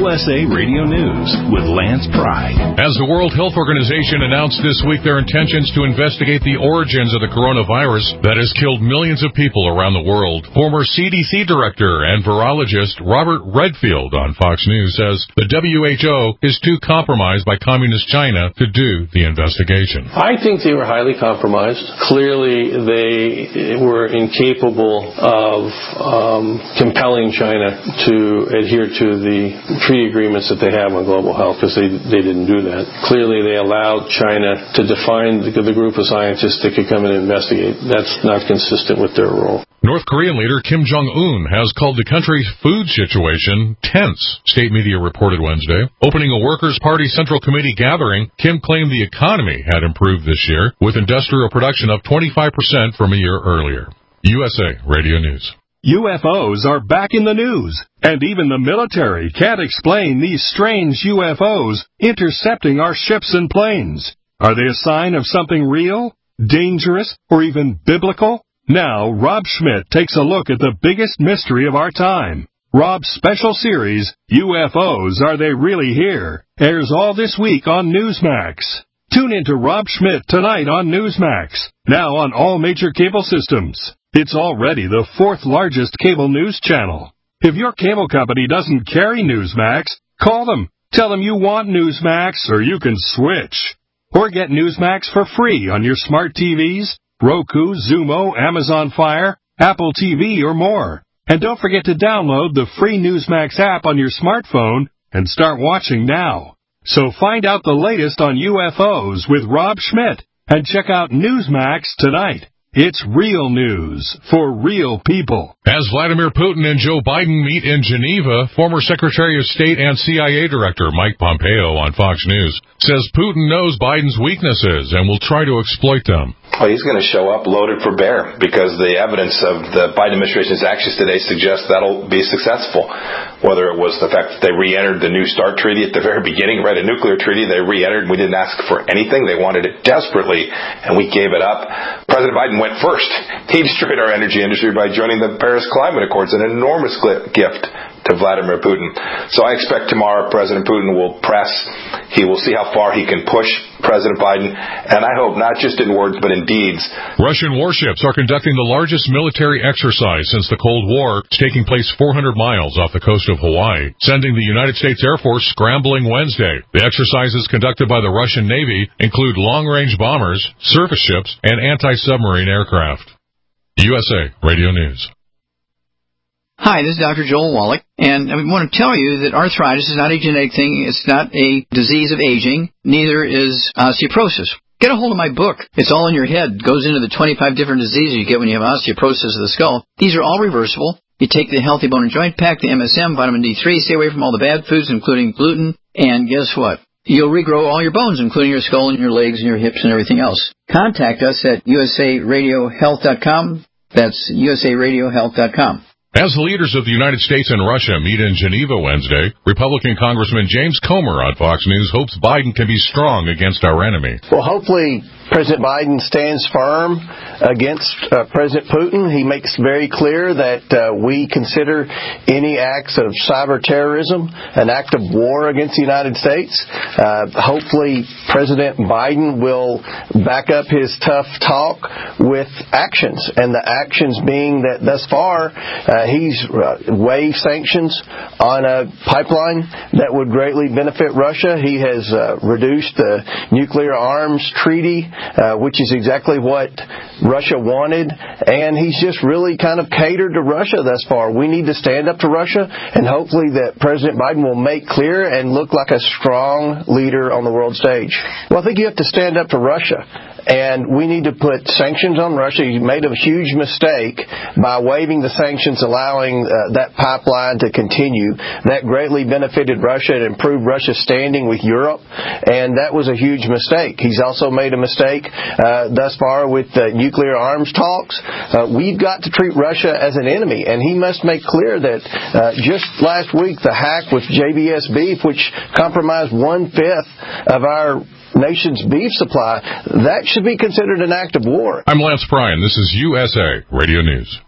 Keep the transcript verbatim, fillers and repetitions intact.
U S A Radio News with Lance Pry. As the World Health Organization announced this week their intentions to investigate the origins of the coronavirus that has killed millions of people around the world, former C D C director and virologist Robert Redfield on Fox News says the W H O is too compromised by Communist China to do the investigation. I think they were highly compromised. Clearly, they were incapable of um, compelling China to adhere to the treaty agreements that they have on global health, because they, they didn't do that. Clearly, they allowed China to define the, the group of scientists that could come and investigate. That's not consistent with their role. North Korean leader Kim Jong-un has called the country's food situation tense, state media reported Wednesday. Opening a Workers' Party Central Committee gathering, Kim claimed the economy had improved this year, with industrial production up twenty-five percent from a year earlier. U S A Radio News. U F Os are back in the news, and even the military can't explain these strange U F Os intercepting our ships and planes. Are they a sign of something real, dangerous, or even biblical? Now, Rob Schmitt takes a look at the biggest mystery of our time. Rob's special series, U F Os, Are They Really Here?, airs all this week on Newsmax. Tune in to Rob Schmitt tonight on Newsmax, now on all major cable systems. It's already the fourth largest cable news channel. If your cable company doesn't carry Newsmax, call them. Tell them you want Newsmax, or you can switch. Or get Newsmax for free on your smart T Vs, Roku, Zumo, Amazon Fire, Apple T V, or more. And don't forget to download the free Newsmax app on your smartphone and start watching now. So find out the latest on U F Os with Rob Schmitt and check out Newsmax tonight. It's real news for real people. As Vladimir Putin and Joe Biden meet in Geneva, former Secretary of State and C I A Director Mike Pompeo on Fox News says Putin knows Biden's weaknesses and will try to exploit them. Well, he's going to show up loaded for bear, because the evidence of the Biden administration's actions today suggests that'll be successful. Whether it was the fact that they re-entered the New START treaty at the very beginning, right, a nuclear treaty, they re-entered, we didn't ask for anything. They wanted it desperately, and we gave it up. President Biden went first. He destroyed our energy industry by joining the Paris Climate Accords, an enormous gift to Vladimir Putin. So I expect tomorrow President Putin will press. He will see how far he can push President Biden, and I hope not just in words but in deeds. Russian warships are conducting the largest military exercise since the Cold War. It's taking place four hundred miles off the coast of Hawaii, sending the United States Air Force scrambling Wednesday. The exercises conducted by the Russian Navy include long-range bombers, surface ships, and anti-submarine aircraft. U S A Radio News. Hi, this is Doctor Joel Wallach, and I want to tell you that arthritis is not a genetic thing. It's not a disease of aging. Neither is osteoporosis. Get a hold of my book. It's all in your head. It goes into the twenty-five different diseases you get when you have osteoporosis of the skull. These are all reversible. You take the Healthy Bone and Joint Pack, the M S M, vitamin D three, stay away from all the bad foods, including gluten, and guess what? You'll regrow all your bones, including your skull and your legs and your hips and everything else. Contact us at U S A radio health dot com. That's U S A radio health dot com. As the leaders of the United States and Russia meet in Geneva Wednesday, Republican Congressman James Comer on Fox News hopes Biden can be strong against our enemy. Well, hopefully President Biden stands firm against uh, President Putin. He makes very clear that uh, we consider any acts of cyber terrorism an act of war against the United States. Uh, hopefully President Biden will back up his tough talk with actions, and the actions being that thus far uh, he's uh, waived sanctions on a pipeline that would greatly benefit Russia. He has uh, reduced the nuclear arms treaty, Uh, which is exactly what Russia wanted, and he's just really kind of catered to Russia thus far. We need to stand up to Russia, and hopefully that President Biden will make clear and look like a strong leader on the world stage. Well, I think you have to stand up to Russia, and we need to put sanctions on Russia. He made a huge mistake by waiving the sanctions, allowing uh, that pipeline to continue. That greatly benefited Russia and improved Russia's standing with Europe, and that was a huge mistake. He's also made a mistake uh, thus far with uh, nuclear arms talks. Uh, we've got to treat Russia as an enemy, and he must make clear that uh, just last week the hack with J B S beef, which compromised one-fifth of our nation's beef supply, that should be considered an act of war. I'm Lance Bryan. This is U S A Radio News.